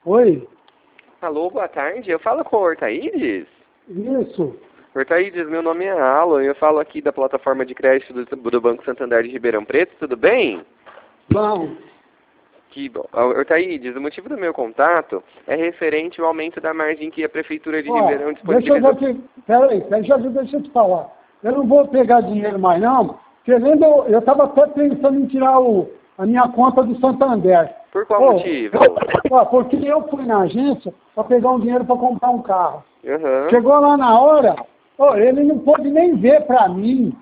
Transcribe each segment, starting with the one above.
Oi, Alô, boa tarde. Eu falo com o Hortaídes? isso. Hortaídes, meu nome é Alan. Eu falo aqui da plataforma de crédito do Banco Santander de Ribeirão Preto. Tudo bem? Bom, Que bom. Hortaídes, o motivo do meu contato é referente ao aumento da margem que a Prefeitura de ó, Ribeirão deixa eu já disponibilizou. peraí, deixa eu te falar. Eu não vou pegar dinheiro mais não, porque lembra, eu estava até pensando em tirar a minha conta do Santander. Por qual Ô, motivo? porque eu fui na agência para pegar um dinheiro para comprar um carro. Aham. Chegou lá na hora, ele não pôde nem ver para mim.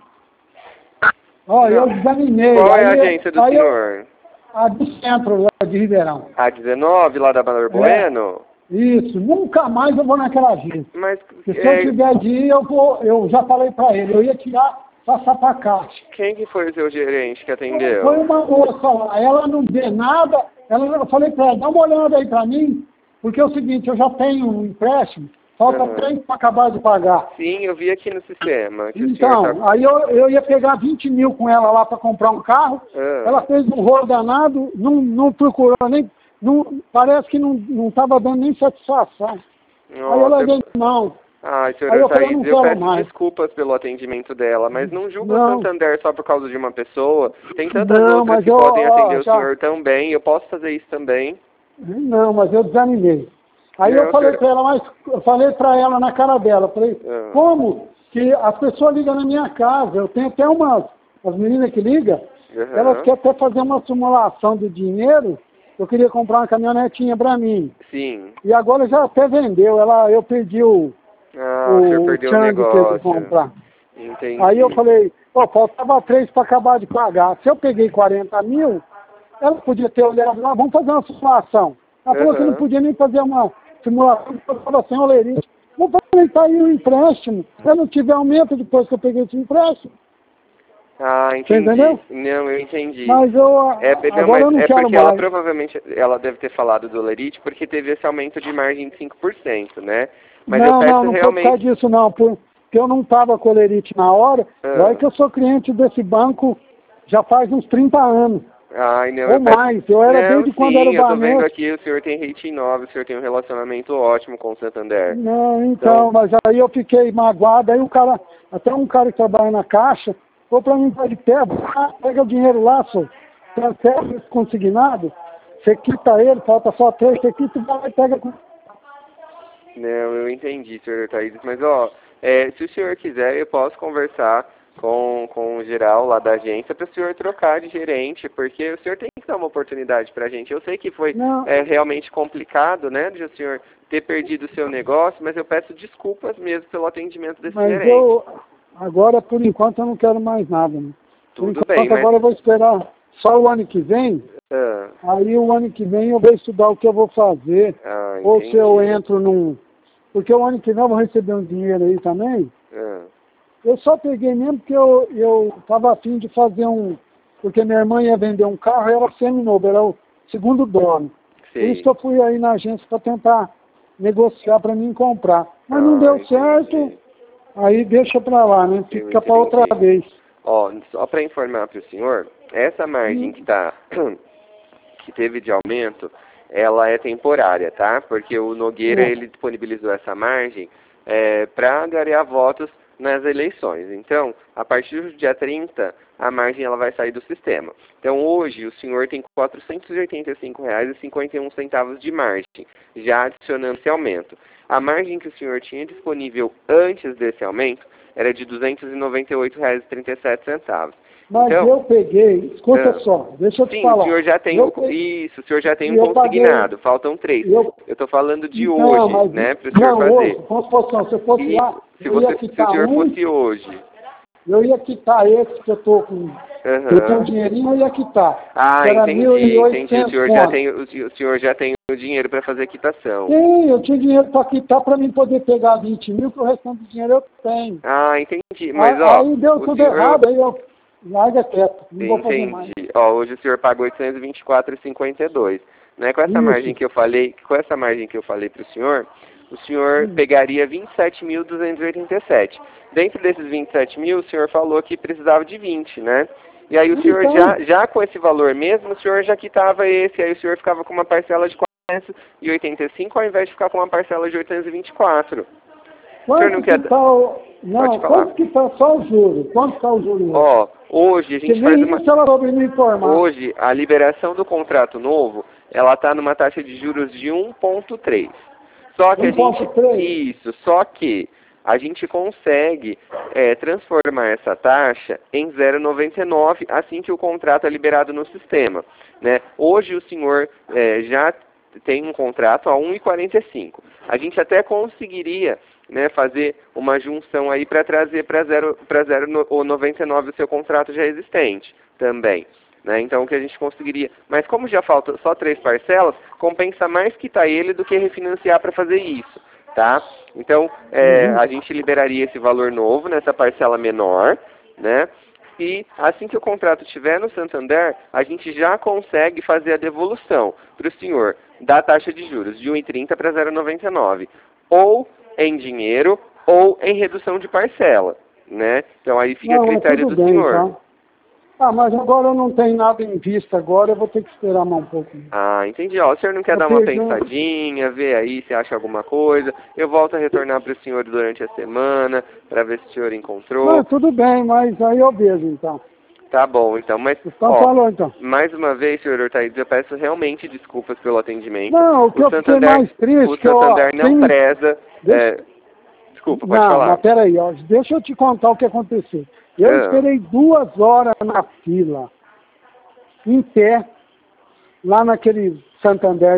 Eu Não. desanimei. Qual é a agência do senhor? A do centro lá de Ribeirão. A 19, lá da Valor Bueno? Isso, nunca mais eu vou naquela agência. Mas Porque se eu tiver de ir, eu já falei para ele, eu ia tirar, passar para a caixa. quem que foi o seu gerente que atendeu? Foi uma moça lá, ela não vê nada, eu falei para ela, dá uma olhada aí para mim, porque é o seguinte, eu já tenho um empréstimo, falta 3 para acabar de pagar. Sim, eu vi aqui no sistema. Que o Então, senhor tá... aí eu ia pegar 20 mil com ela lá para comprar um carro, ela fez um rolo danado, não procurou nem, parece que não estava dando nem satisfação. Aí eu larguei não. Ai, senhor Aí eu falei, Hortaídes, não eu quero peço mais. desculpas pelo atendimento dela, mas não julga o Não. Santander só por causa de uma pessoa. Tem tantas Não, outras mas que eu, podem atender o já, senhor também. Eu posso fazer isso também. não, mas eu desanimei. Aí Não, eu falei senhor... para ela, mas eu falei para ela na cara dela, falei, como que as pessoas ligam na minha casa? Eu tenho até as meninas que ligam, elas querem até fazer uma simulação do dinheiro. Eu queria comprar uma caminhonetinha para mim. Sim. E agora já até vendeu. Eu perdi o senhor perdeu o Chang que eu negócio. comprar. Entendi. Aí eu falei, faltava 3 para acabar de pagar. Se eu peguei 40 mil, ela podia ter olhado lá, vamos fazer uma simulação. Ela falou que não podia nem fazer uma simulação, porque eu estava sem olerite. Vou aproveitar aí o empréstimo. Se eu não tiver aumento depois que eu peguei esse empréstimo. Entendi. Você entendeu? Não, eu entendi. Mas agora eu não quero porque mais. ela provavelmente ela deve ter falado do Lerite porque teve esse aumento de margem de 5%, né? Mas eu peço Não foi por realmente... causa disso não, porque eu não estava com olerite na hora. Olha que eu sou cliente desse banco já faz uns 30 anos. Ou mais, eu era desde quando era o eu tô vendo Banesco. aqui, o senhor tem rating 9, o senhor tem um relacionamento ótimo com o Santander. Não, então, mas aí eu fiquei magoado, aí até um cara que trabalha na caixa, falou pra mim, tá de pé, pega o dinheiro lá, senhor, transfere esse consignado, você quita ele, falta só 3, você quita e vai e pega com... Não, eu entendi, senhor Hortaídes, mas se o senhor quiser, eu posso conversar com o geral lá da agência para o senhor trocar de gerente, porque o senhor tem que dar uma oportunidade para a gente. Eu sei que foi realmente complicado, né, de o senhor ter perdido o seu negócio, mas eu peço desculpas mesmo pelo atendimento desse gerente. Agora, por enquanto, eu não quero mais nada. Né? Tudo bem, mas... Agora eu vou esperar só o ano que vem, aí o ano que vem eu vou estudar o que eu vou fazer, ou se eu entro Porque o ano que vem eu vou receber um dinheiro aí também. Eu só peguei mesmo porque eu estava afim de fazer porque minha irmã ia vender um carro, era seminovo, era o segundo dono. Por isso que eu fui aí na agência para tentar negociar para mim comprar. Mas não deu certo, aí deixa para lá, né? Fica para outra vez. Só para informar para o senhor, essa margem que teve de aumento, ela é temporária, tá? Porque o Nogueira, ele disponibilizou essa margem para angariar votos nas eleições. Então, a partir do dia 30, a margem ela vai sair do sistema. Então, hoje, o senhor tem R$ 485,51 de margem, já adicionando esse aumento. A margem que o senhor tinha disponível antes desse aumento era de R$ 298,37. Mas então, eu peguei, escuta só, deixa eu te falar. O senhor já tem o senhor já tem um consignado, faltam 3. Eu estou falando de hoje, né, para o senhor fazer. Se fosse lá, se o senhor fosse hoje. Eu ia quitar esse que eu tô com... Eu tenho um dinheirinho, eu ia quitar. Entendi. O senhor já tem o dinheiro para fazer a quitação. Sim, eu tinha dinheiro para quitar para mim poder pegar 20 mil, que o restante do dinheiro eu tenho. Entendi. Mas, aí deu tudo errado, aí eu... Larga quieto, não vou fazer mais. Hoje o senhor paga R$ 824,52. Não é com essa margem que eu falei, para o senhor pegaria 27.287. Dentro desses 27 mil, o senhor falou que precisava de 20, né? E aí o senhor já com esse valor mesmo, o senhor já quitava esse, aí o senhor ficava com uma parcela de 885 ao invés de ficar com uma parcela de 824. Quanto que está quanto que tá só o juro? Quanto está o juro? Ó, hoje a gente faz uma... Isso ela soube me informar. Hoje, a liberação do contrato novo, ela está numa taxa de juros de 1,3. Só que 1,3? Isso, só que a gente consegue transformar essa taxa em 0,99 assim que o contrato é liberado no sistema, né? Hoje o senhor já tem um contrato a 1,45. A gente até conseguiria, né, fazer uma junção aí para trazer para 0,99 o seu contrato já existente também. Né? Então o que a gente conseguiria, mas como já falta só 3 parcelas, compensa mais quitar ele do que refinanciar para fazer isso, tá? Então a gente liberaria esse valor novo nessa parcela menor, né? E assim que o contrato estiver no Santander, a gente já consegue fazer a devolução para o senhor da taxa de juros de 1,30 para 0,99, ou em dinheiro ou em redução de parcela, né? Então aí fica a critério do senhor. Tá? Ah, mas agora eu não tenho nada em vista agora, eu vou ter que esperar mais um pouco. Ah, entendi. Ó, o senhor não quer dar uma pensadinha, ver aí se acha alguma coisa? Eu volto a retornar para o senhor durante a semana, para ver se o senhor encontrou. Não, tudo bem, mas aí eu vejo então. Tá bom, então, mas, então, falou, então. Mais uma vez, senhor Ortaídes, eu peço realmente desculpas pelo atendimento. Não, o que eu fiquei mais triste... O Santander não preza... Desculpa, pode falar. Não, mas peraí, ó, deixa eu te contar o que aconteceu. Eu esperei 2 horas na fila, em pé, lá naquele Santander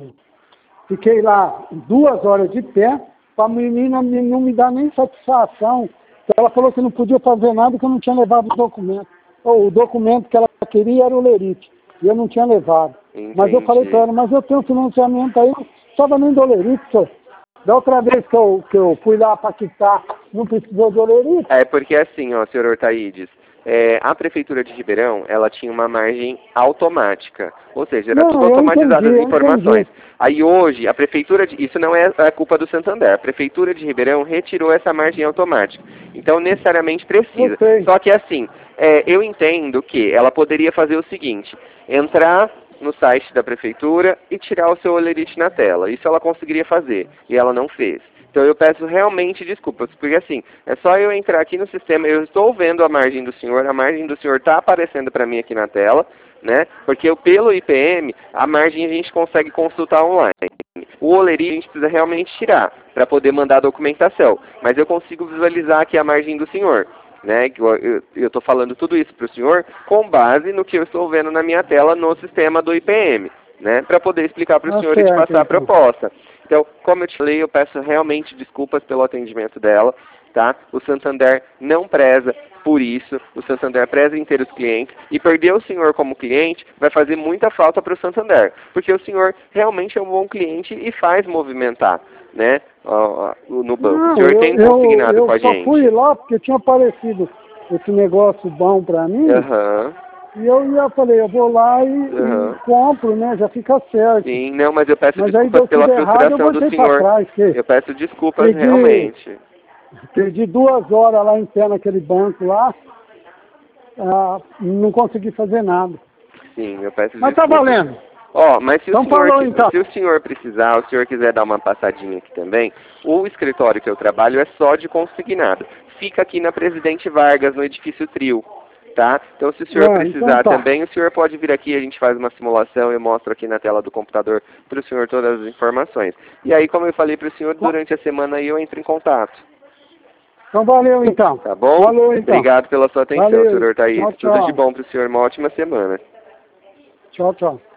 Fiquei lá 2 horas de pé, para a menina não me dar nem satisfação. Ela falou que não podia fazer nada, que eu não tinha levado o documento. O documento que ela queria era o lerite, e eu não tinha levado. Entendi. Mas eu falei para ela, mas eu tenho financiamento aí, só nem do lerite, senhor. Da outra vez que eu fui lá para quitar, não precisou de olerite. Porque assim, ó, senhor Ortaídes, a Prefeitura de Ribeirão, ela tinha uma margem automática, ou seja, era tudo automatizado as informações. Aí hoje, a Prefeitura, isso não é a culpa do Santander, a Prefeitura de Ribeirão retirou essa margem automática. Então, necessariamente precisa. Só que assim, eu entendo que ela poderia fazer o seguinte, entrar no site da Prefeitura e tirar o seu olerite na tela. Isso ela conseguiria fazer, e ela não fez. Então eu peço realmente desculpas, porque assim, é só eu entrar aqui no sistema, eu estou vendo a margem do senhor está aparecendo para mim aqui na tela, né? Porque pelo IPM, a margem a gente consegue consultar online. O olerite a gente precisa realmente tirar, para poder mandar a documentação. Mas eu consigo visualizar aqui a margem do senhor. Né? Eu estou falando tudo isso para o senhor com base no que eu estou vendo na minha tela no sistema do IPM, né? Para poder explicar para o senhor e te passar a proposta. Então, como eu te falei, eu peço realmente desculpas pelo atendimento dela, tá? O Santander não preza por isso, o Santander preza em ter os clientes, e perder o senhor como cliente vai fazer muita falta para o Santander, porque o senhor realmente é um bom cliente e faz movimentar, né? No banco. Não, o senhor tem consignado com a gente. Eu só fui lá porque tinha aparecido esse negócio bom para mim. E eu falei, eu vou lá e compro, né? Já fica certo. Sim, não, mas eu peço desculpas pela frustração do senhor. Eu peço desculpas realmente. Perdi 2 horas lá em pé naquele banco lá. Não consegui fazer nada. Sim, eu peço desculpas. Mas tá valendo. Mas se o senhor precisar, o senhor quiser dar uma passadinha aqui também, o escritório que eu trabalho é só de consignado. Fica aqui na Presidente Vargas, no edifício Trio, tá? Então se o senhor precisar também, o senhor pode vir aqui, a gente faz uma simulação, eu mostro aqui na tela do computador para o senhor todas as informações. E aí, como eu falei para o senhor, durante a semana aí eu entro em contato. Então valeu então. Tá bom? Valeu, então. Obrigado pela sua atenção, senhor Ortaídes. Tchau. Tudo de bom para o senhor, uma ótima semana. Tchau, tchau.